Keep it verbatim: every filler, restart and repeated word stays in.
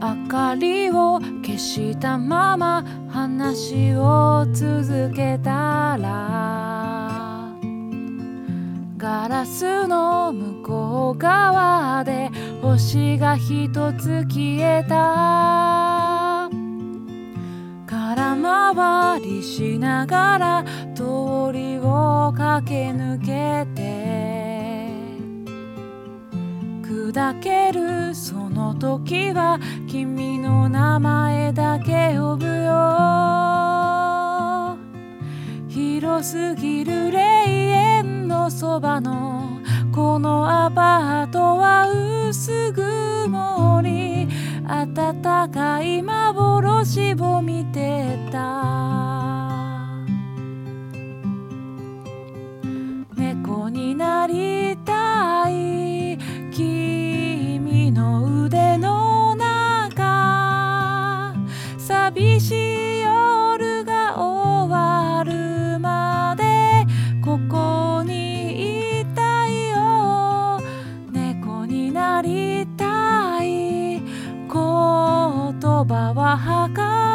明かりを消したまま話を続けたら、ガラスの向こう側で星が一つ消えた。空回りしながら通りを駆け抜けて、砕けるその時は君の名前だけ呼ぶよ。広すぎる霊園のそばのこのアパートは薄曇り、暖かい幻を見てた。猫になりたい君の腕の中、寂しい夜が終わるまでここにいたいよ。猫になりたい言葉は儚い